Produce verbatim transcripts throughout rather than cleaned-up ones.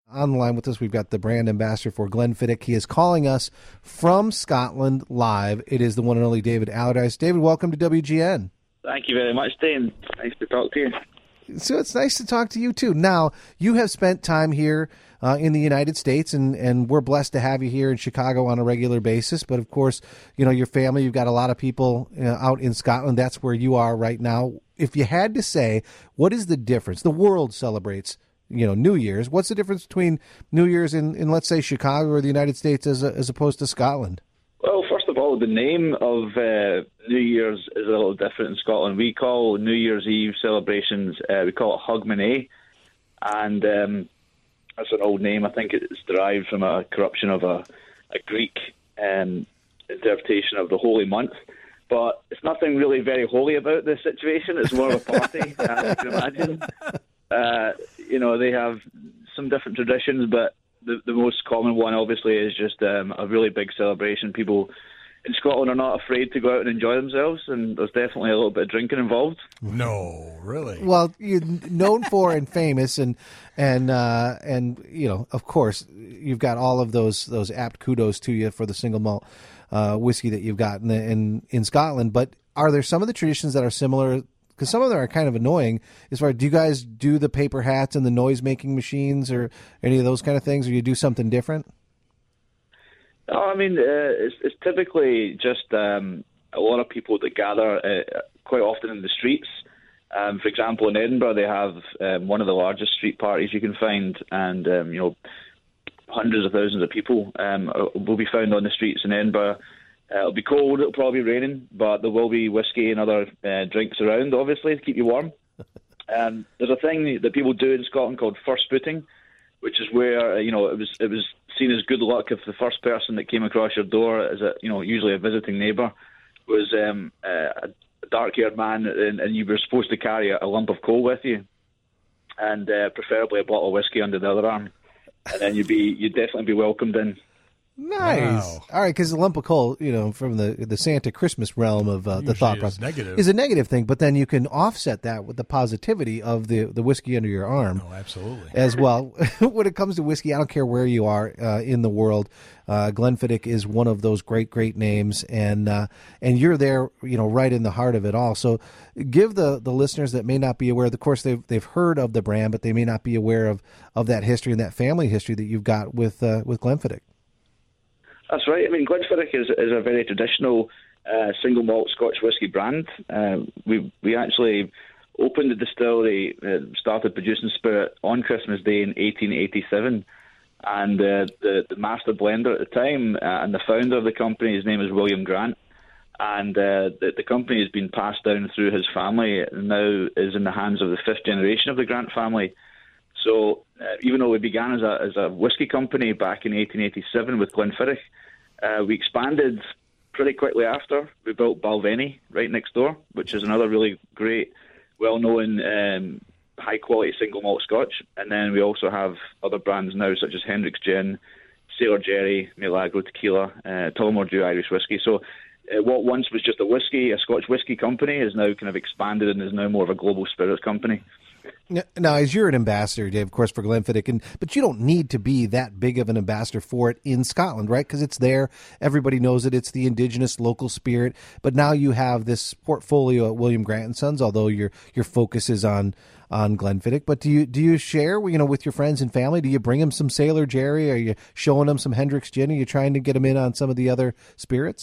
On the line with us, we've got the brand ambassador for Glenfiddich. He is calling us from Scotland live. It is the one and only David Allardyce. David, welcome to W G N. Thank you very much, Dane. Nice to talk to you. So it's nice to talk to you, too. Now, you have spent time here uh, in the United States, and, and we're blessed to have you here in Chicago on a regular basis. But, of course, you know, your family, you've got a lot of people you know, out in Scotland. That's where you are right now. If you had to say, what is the difference? The world celebrates you know, New Year's. What's the difference between New Year's in, in let's say, Chicago or the United States as a, as opposed to Scotland? Well, first of all, the name of uh, New Year's is a little different in Scotland. We call New Year's Eve celebrations, uh, we call it Hogmanay, and um, that's an old name. I think it's derived from a corruption of a, a Greek um, interpretation of the holy month. But it's nothing really very holy about this situation. It's more of a party, as you can imagine. Uh, you know, they have some different traditions, but the, the most common one, obviously, is just um, a really big celebration. People in Scotland are not afraid to go out and enjoy themselves, and there's definitely a little bit of drinking involved. No, really? Well, you're known for and famous, and and uh, and you know, of course, you've got all of those those apt kudos to you for the single malt uh, whiskey that you've got in, the, in in Scotland. But are there some of the traditions that are similar? Because some of them are kind of annoying. As far, do you guys do the paper hats and the noise-making machines, or any of those kind of things, or you do something different? No, I mean, uh, it's, it's typically just um, a lot of people that gather uh, quite often in the streets. Um, for example, in Edinburgh, they have um, one of the largest street parties you can find, and um, you know, hundreds of thousands of people um, will be found on the streets in Edinburgh. Uh, it'll be cold, it'll probably be raining, but there will be whiskey and other uh, drinks around, obviously, to keep you warm. Um, there's a thing that people do in Scotland called first footing, which is where, uh, you know, it was it was seen as good luck if the first person that came across your door, as a, you know, usually a visiting neighbour, was um, uh, a dark-haired man, and, and you were supposed to carry a, a lump of coal with you, and uh, preferably a bottle of whiskey under the other arm, and then you'd be you'd definitely be welcomed in. Nice. Wow. All right, because the lump of coal, you know, from the the Santa Christmas realm of uh, the thought process, negative. is a negative thing, but then you can offset that with the positivity of the, the whiskey under your arm. Oh, absolutely. As well. When it comes to whiskey, I don't care where you are uh, in the world. Uh, Glenfiddich is one of those great, great names, and uh, and you're there, you know, right in the heart of it all. So give the, the listeners that may not be aware, of course, they've, they've heard of the brand, but they may not be aware of, of that history and that family history that you've got with uh, with Glenfiddich. That's right. I mean, Glenfiddich is, is a very traditional uh, single malt Scotch whisky brand. Uh, we we actually opened the distillery, uh, started producing spirit on Christmas Day in eighteen eighty-seven, and uh, the, the master blender at the time uh, and the founder of the company, his name is William Grant, and uh, the, the company has been passed down through his family and now is in the hands of the fifth generation of the Grant family. So uh, even though we began as a as a whiskey company back in eighteen eighty-seven with Glenfiddich, uh, we expanded pretty quickly after. We built Balvenie right next door, which is another really great, well-known, um, high-quality single malt Scotch. And then we also have other brands now, such as Hendrick's Gin, Sailor Jerry, Milagro Tequila, uh, Tullamore Dew Irish Whiskey. So uh, what once was just a whiskey, a Scotch whiskey company, is now kind of expanded and is now more of a global spirits company. Now, as you're an ambassador, Dave, of course, for Glenfiddich, and, but you don't need to be that big of an ambassador for it in Scotland, right? Because it's there. Everybody knows it. It's the indigenous local spirit. But now you have this portfolio at William Grant and Sons, although your your focus is on on Glenfiddich. But do you do you share, you know, with your friends and family? Do you bring them some Sailor Jerry? Are you showing them some Hendrick's Gin? Are you trying to get them in on some of the other spirits?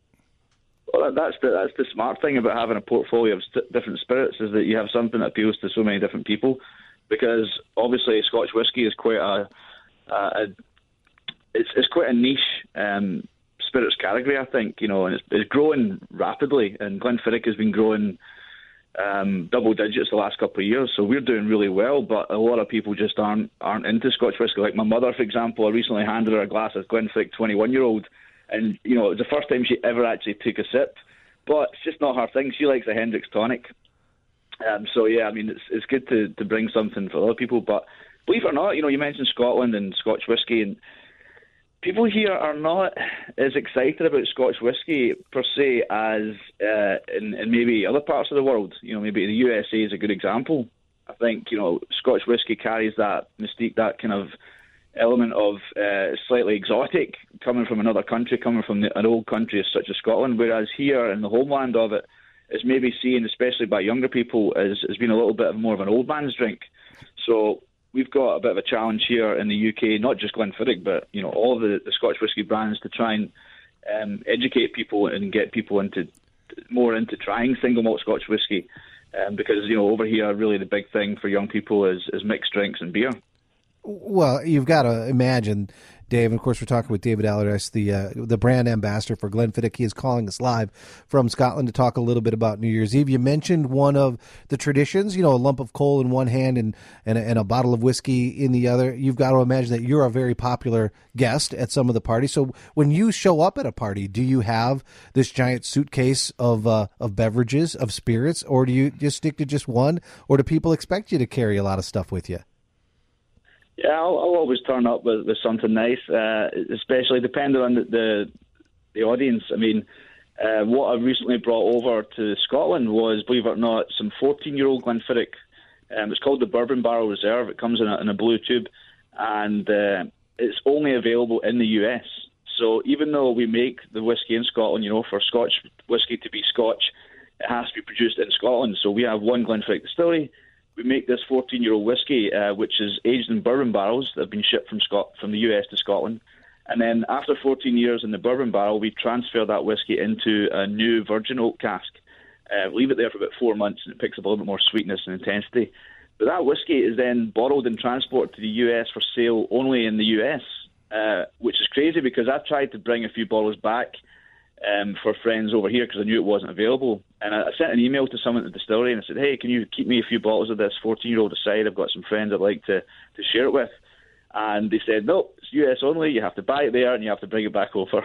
Well, that's the that's the smart thing about having a portfolio of st- different spirits, is that you have something that appeals to so many different people. Because obviously, Scotch whisky is quite a, a, a it's it's quite a niche um, spirits category, I think. You know, and it's, it's growing rapidly, and Glenfiddich has been growing um, double digits the last couple of years. So we're doing really well, but a lot of people just aren't aren't into Scotch whisky. Like my mother, for example, I recently handed her a glass of Glenfiddich twenty-one year old. And, you know, it was the first time she ever actually took a sip. But it's just not her thing. She likes a Hendrick's tonic. Um, so, yeah, I mean, it's it's good to, to bring something for other people. But believe it or not, you know, you mentioned Scotland and Scotch whisky, and people here are not as excited about Scotch whisky, per se, as uh, in, in maybe other parts of the world. You know, maybe the U S A is a good example. I think, you know, Scotch whisky carries that mystique, that kind of element of uh, slightly exotic, coming from another country, coming from the, an old country such as Scotland, whereas here in the homeland of it, it's maybe seen, especially by younger people, as, as being a little bit more of an old man's drink. So we've got a bit of a challenge here in the U K, not just Glenfiddich, but you know all of the, the Scotch whisky brands to try and um, educate people and get people into more into trying single malt Scotch whisky, um, because you know over here really the big thing for young people is, is mixed drinks and beer. Well, you've got to imagine, Dave, and of course we're talking with David Allardyce, the uh, the brand ambassador for Glenfiddich. He is calling us live from Scotland to talk a little bit about New Year's Eve. You mentioned one of the traditions, you know, a lump of coal in one hand and, and, a, and a bottle of whiskey in the other. You've got to imagine that you're a very popular guest at some of the parties. So when you show up at a party, do you have this giant suitcase of uh, of beverages, of spirits, or do you just stick to just one, or do people expect you to carry a lot of stuff with you? Yeah, I'll, I'll always turn up with, with something nice, uh, especially depending on the, the the audience. I mean, uh, what I recently brought over to Scotland was, believe it or not, some fourteen-year-old Glenfiddich. Um, it's called the Bourbon Barrel Reserve. It comes in a, in a blue tube, and uh, it's only available in the U S. So even though we make the whiskey in Scotland, you know, for Scotch whiskey to be Scotch, it has to be produced in Scotland. So we have one Glenfiddich distillery. We make this fourteen-year-old whiskey, uh, which is aged in bourbon barrels that have been shipped from Scot- from the U S to Scotland. And then after fourteen years in the bourbon barrel, we transfer that whiskey into a new virgin oak cask. Uh, leave it there for about four months, and it picks up a little bit more sweetness and intensity. But that whiskey is then bottled and transported to the U S for sale only in the U S, uh, which is crazy because I've tried to bring a few bottles back Um, for friends over here because I knew it wasn't available. And I, I sent an email to someone at the distillery and I said, hey, can you keep me a few bottles of this fourteen-year-old aside? I've got some friends I'd like to, to share it with. And they said, no, it's U S only. You have to buy it there and you have to bring it back over.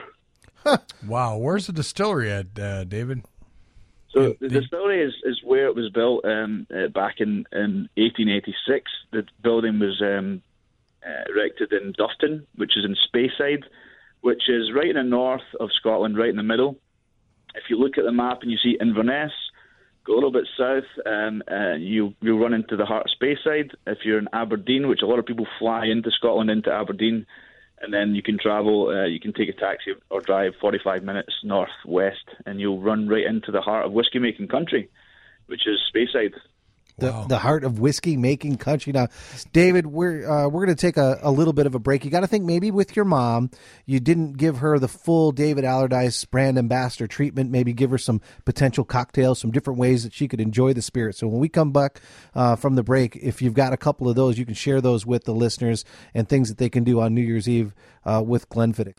Wow. Where's the distillery at, uh, David? So the distillery is, is where it was built um, uh, back in, in eighteen eighty-six. The building was um, uh, erected in Dufton, which is in Speyside, which is right in the north of Scotland, right in the middle. If you look at the map and you see Inverness, go a little bit south, um, uh, you, you'll run into the heart of Speyside. If you're in Aberdeen, which a lot of people fly into Scotland, into Aberdeen, and then you can travel, uh, you can take a taxi or drive forty-five minutes north-west, and you'll run right into the heart of whiskey-making country, which is Speyside. The, Wow. the heart of whiskey making country. Now, David, we're uh, we're going to take a, a little bit of a break. You got to think maybe with your mom, you didn't give her the full David Allardyce brand ambassador treatment. Maybe give her some potential cocktails, some different ways that she could enjoy the spirit. So when we come back uh, from the break, if you've got a couple of those, you can share those with the listeners and things that they can do on New Year's Eve uh, with Glenfiddich.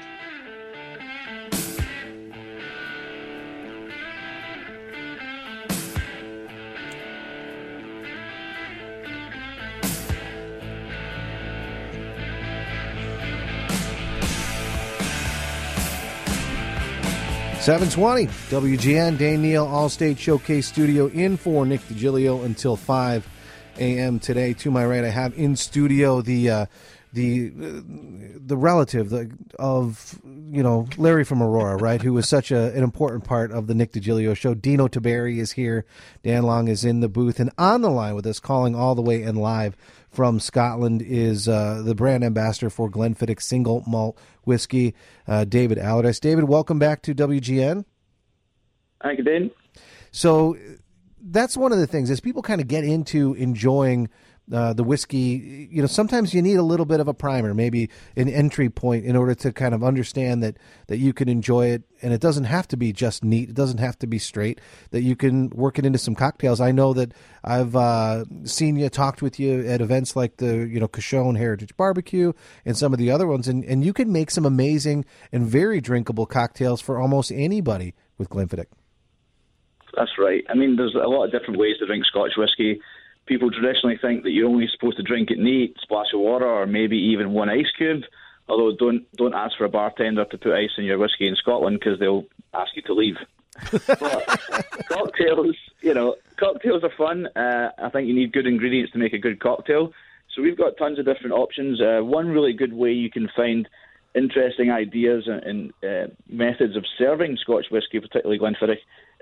seven twenty W G N, Dane Neal, Allstate Showcase Studio in for Nick DiGilio until five a.m. today. To my right, I have in studio the uh, the the relative the, of, you know, Larry from Aurora, right, who was such a, an important part of the Nick DiGilio show. Dino Taberi is here. Dan Long is in the booth. And on the line with us, calling all the way in live from Scotland, is uh, the brand ambassador for Glenfiddich single malt whiskey, uh, David Allardyce. David, welcome back to W G N. Thank you, Dane. So that's one of the things, as people kind of get into enjoying uh, the whiskey, you know, sometimes you need a little bit of a primer, maybe an entry point in order to kind of understand that, that you can enjoy it. And it doesn't have to be just neat. It doesn't have to be straight, that you can work it into some cocktails. I know that I've uh, seen you, talked with you at events like the, you know, Cochon Heritage Barbecue and some of the other ones. And, and you can make some amazing and very drinkable cocktails for almost anybody with Glenfiddich. That's right. I mean, there's a lot of different ways to drink Scotch whisky. People traditionally think that you're only supposed to drink it neat, splash of water, or maybe even one ice cube. Although don't don't ask for a bartender to put ice in your whiskey in Scotland because they'll ask you to leave. But cocktails, you know, cocktails are fun. Uh, I think you need good ingredients to make a good cocktail. So we've got tons of different options. Uh, one really good way you can find interesting ideas and, and uh, methods of serving Scotch whisky, particularly Glenfiddich,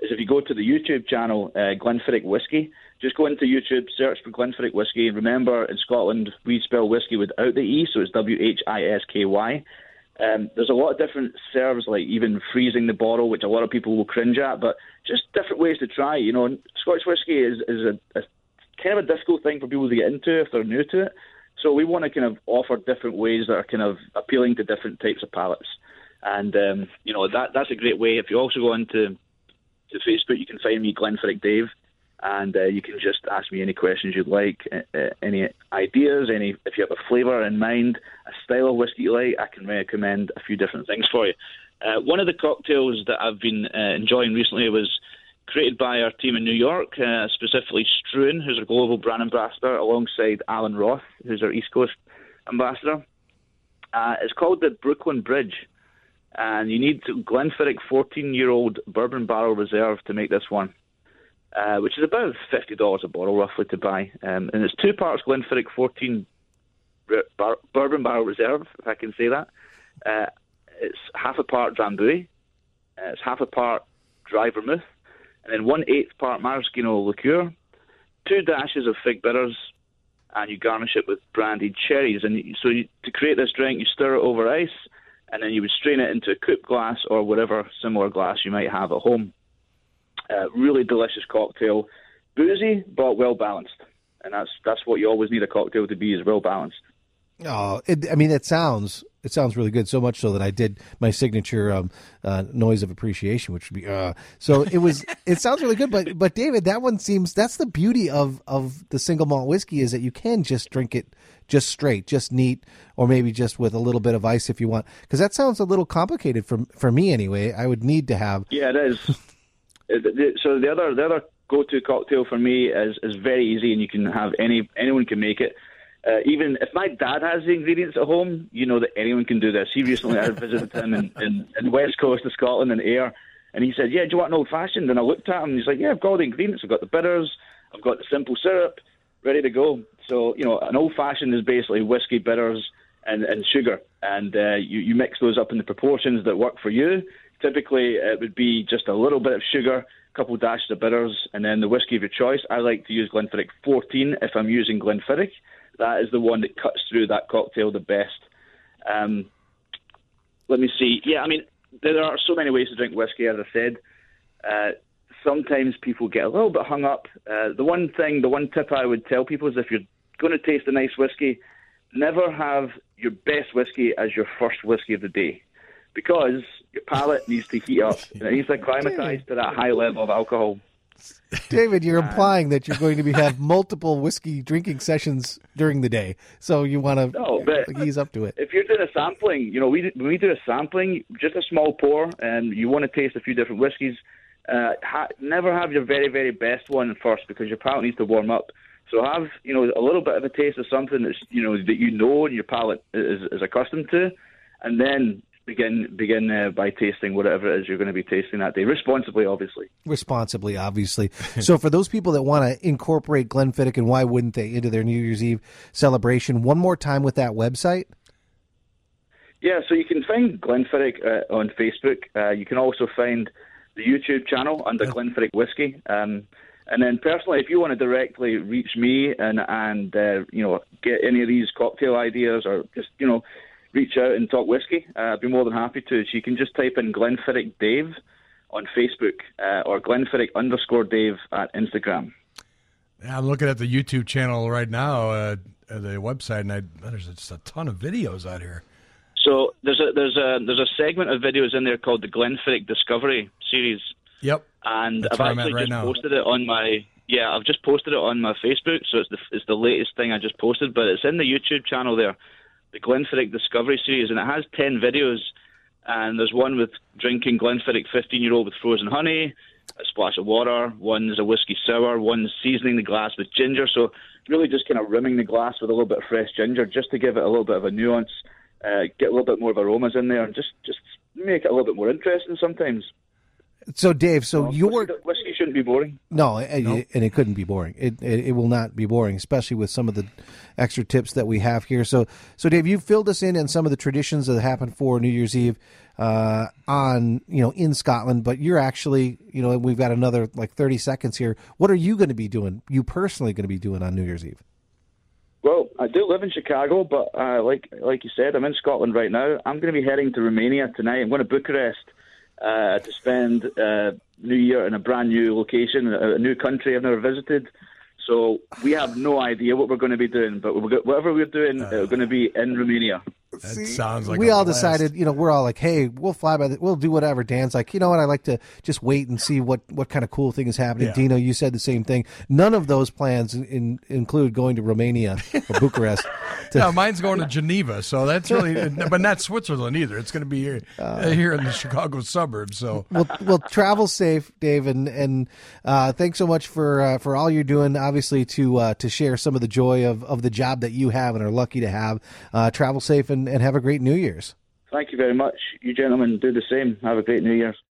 is if you go to the YouTube channel, uh, Glenfiddich Whiskey, just go into YouTube, search for Glenfiddich Whiskey. Remember, in Scotland, we spell whiskey without the E, so it's W H I S K Y. Um, there's a lot of different serves, like even freezing the bottle, which a lot of people will cringe at, but just different ways to try. You know, Scotch whiskey is, is a, a kind of a difficult thing for people to get into if they're new to it. So we want to kind of offer different ways that are kind of appealing to different types of palates. And, um, you know, that that's a great way. If you also go into to Facebook, you can find me, Glenfiddich Dave, and uh, you can just ask me any questions you'd like, uh, any ideas, any if you have a flavour in mind, a style of whiskey you like, I can recommend a few different things for you. Uh, one of the cocktails that I've been uh, enjoying recently was created by our team in New York, uh, specifically Struan, who's our global brand ambassador, alongside Alan Roth, who's our East Coast ambassador. Uh, it's called the Brooklyn Bridge. And you need Glenfiddich fourteen-year-old Bourbon Barrel Reserve to make this one, uh, which is about fifty dollars a bottle, roughly, to buy. Um, and it's two parts Glenfiddich fourteen bar- Bourbon Barrel Reserve, if I can say that. Uh, it's half a part Drambuie, uh, it's half a part dry vermouth, and then one-eighth part maraschino liqueur, two dashes of fig bitters, and you garnish it with brandied cherries. And so you, to create this drink, you stir it over ice, and then you would strain it into a coupe glass or whatever similar glass you might have at home. Uh, really delicious cocktail, boozy but well balanced, and that's that's what you always need a cocktail to be, is well balanced. Oh, it, I mean, it sounds it sounds really good. So much so that I did my signature um, uh, noise of appreciation, which would be uh. So it was. It sounds really good, but but David, that one seems that's the beauty of of the single malt whiskey, is that you can just drink it just straight, just neat, or maybe just with a little bit of ice if you want. Because that sounds a little complicated for for me anyway. I would need to have. Yeah, it is. So the other the other go to cocktail for me is is very easy, and you can have any anyone can make it. Uh, even if my dad has the ingredients at home, you know that anyone can do this. He recently, I visited him in, in, in West Coast of Scotland in Ayr, and he said, yeah, do you want an old-fashioned? And I looked at him, and he's like, yeah, I've got all the ingredients. I've got the bitters, I've got the simple syrup, ready to go. So, you know, an old-fashioned is basically whiskey, bitters, and, and sugar, and uh, you, you mix those up in the proportions that work for you. Typically, it would be just a little bit of sugar, a couple dashes of bitters, and then the whiskey of your choice. I like to use Glenfiddich fourteen if I'm using Glenfiddich. That is the one that cuts through that cocktail the best. Um, let me see. Yeah, I mean, there are so many ways to drink whiskey, as I said. Uh, sometimes people get a little bit hung up. Uh, the one thing, the one tip I would tell people is if you're going to taste a nice whiskey, never have your best whiskey as your first whiskey of the day, because your palate needs to heat up. And it needs to acclimatise to that high level of alcohol. David, you're implying that you're going to be have multiple whiskey drinking sessions during the day, so you want to no, but ease up to it. If you're doing a sampling, you know, we when we do a sampling, just a small pour, and you want to taste a few different whiskies. Uh, ha- never have your very very best one first, because your palate needs to warm up. So have, you know, a little bit of a taste of something that's, you know, that you know and your palate is, is accustomed to, and then begin begin uh, by tasting whatever it is you're going to be tasting that day, responsibly, obviously. Responsibly, obviously. So for those people that want to incorporate Glenfiddich, and why wouldn't they, into their New Year's Eve celebration, one more time with that website? Yeah, so you can find Glenfiddich uh, on Facebook. Uh, you can also find the YouTube channel under Glenfiddich Whiskey. Um, and then personally, if you want to directly reach me and, and uh, you know, get any of these cocktail ideas, or just, you know, reach out and talk whiskey, uh, I'd be more than happy to. So you can just type in Glenfiddich Dave on Facebook, uh, or Glenfiddich underscore Dave at Instagram. I'm looking at the YouTube channel right now, uh, the website, and I, there's just a ton of videos out here. So there's a there's a there's a segment of videos in there called the Glenfiddich Discovery series. Yep. And That's I've actually right just now. posted it on my yeah I've just posted it on my Facebook. So it's the it's the latest thing I just posted, but it's in the YouTube channel there, the Glenfiddich Discovery series, and it has ten videos. And there's one with drinking Glenfiddich fifteen-year-old with frozen honey, a splash of water. One's a whiskey sour. One's seasoning the glass with ginger. So really just kind of rimming the glass with a little bit of fresh ginger, just to give it a little bit of a nuance, uh, get a little bit more of aromas in there, and just, just make it a little bit more interesting sometimes. So, Dave, so Well, your whiskey, whiskey shouldn't be boring. no, and, Nope. and it couldn't be boring. It, it it will not be boring, especially with some of the extra tips that we have here. So, so Dave, you filled us in on some of the traditions that happen for New Year's Eve uh, on you know in Scotland. But you're actually you know we've got another like thirty seconds here. What are you going to be doing? You personally going to be doing on New Year's Eve? Well, I do live in Chicago, but uh, like like you said, I'm in Scotland right now. I'm going to be heading to Romania tonight. I'm going to Bucharest uh, to spend uh, New Year in a brand new location, a, a new country I've never visited. So we have no idea what we're going to be doing, but we're, go- whatever we're doing, uh, we're going to be in Romania. That sounds like we a all blast. decided, you know, we're all like, hey, we'll fly by the, we'll do whatever. Dan's like, you know what, I like to just wait and see what, what kind of cool thing is happening. Yeah. Dino, you said the same thing. None of those plans in, include going to Romania or Bucharest. To, No, mine's going to Geneva, so that's really, but not Switzerland either. It's going to be here, uh, here in the Chicago suburbs. So, well, well, travel safe, Dave, and and uh, thanks so much for uh, for all you're doing. Obviously, to uh, to share some of the joy of, of the job that you have and are lucky to have. Uh, travel safe and, and have a great New Year's. Thank you very much. You gentlemen do the same. Have a great New Year.